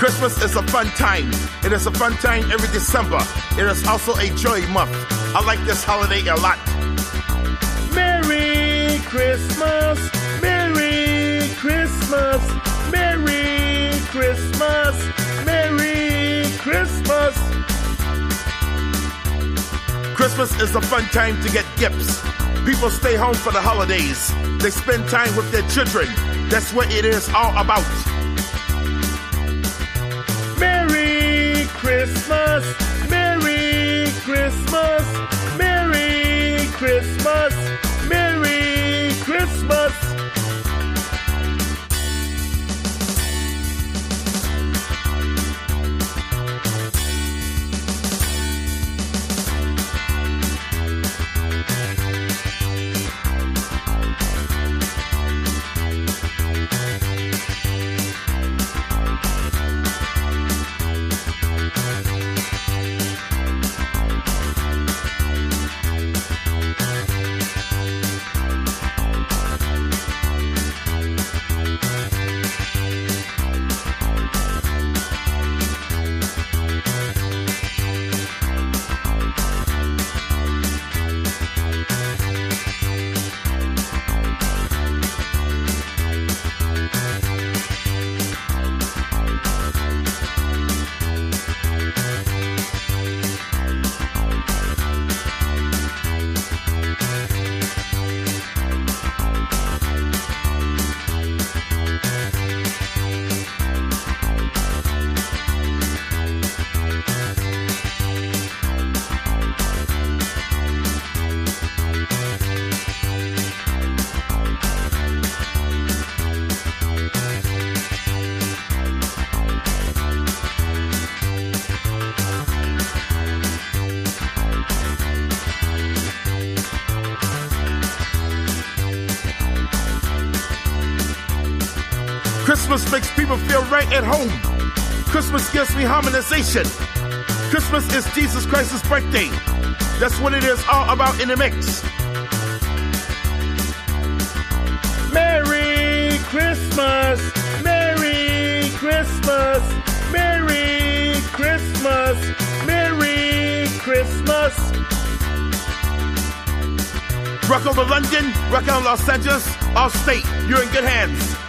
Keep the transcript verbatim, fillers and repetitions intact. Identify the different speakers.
Speaker 1: Christmas is a fun time. It is a fun time every December. It is also a joy month. I like this holiday a lot.
Speaker 2: Merry Christmas, Merry Christmas, Merry Christmas, Merry Christmas.
Speaker 1: Christmas is a fun time to get gifts. People stay home for the holidays. They spend time with their children. That's what it is all about.
Speaker 2: Merry Christmas, Merry Christmas, Merry Christmas, Merry Christmas.
Speaker 1: Christmas makes people feel right at home. Christmas gives me harmonization. Christmas is Jesus Christ's birthday. That's what it is all about in the mix.
Speaker 2: Merry Christmas, Merry Christmas, Merry Christmas, Merry Christmas.
Speaker 1: Rock over London, rock on Los Angeles, all state. You're in good hands.